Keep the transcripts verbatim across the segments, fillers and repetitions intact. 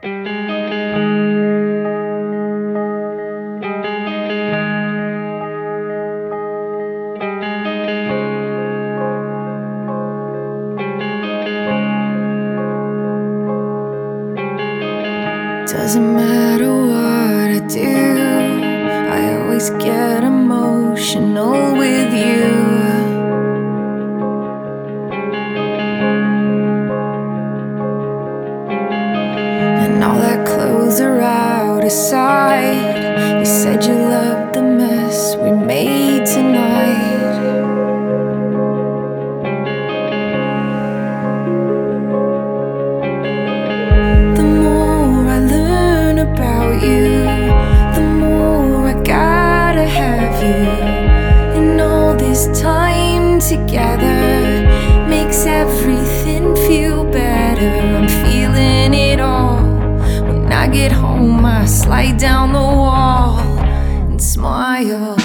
Doesn't matter what I do, I always get emotional with you. And all that clothes are out of sight. You said you loved the mess we made tonight. The more I learn about you, the more I gotta have you. And all this time together makes everything feel better. I'm feeling it all. When I get home, I slide down the wall and smile.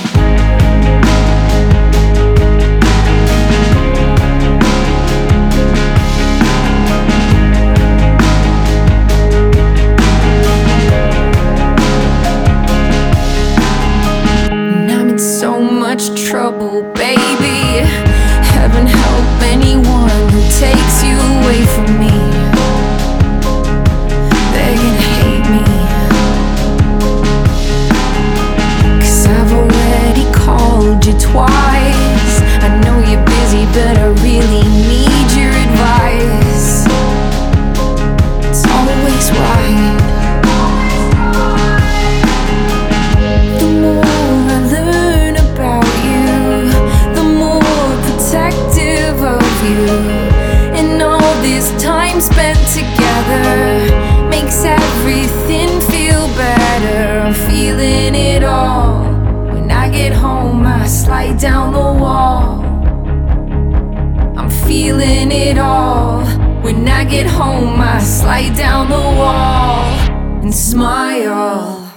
So much trouble, baby. Heaven help anyone who takes you away from me. They're gonna hate me, 'cause I've already called you twice. I know you're busy, but I really need your advice. It's always right. And all this time spent together makes everything feel better. I'm feeling it all. When I get home, I slide down the wall. I'm feeling it all. When I get home, I slide down the wall and smile.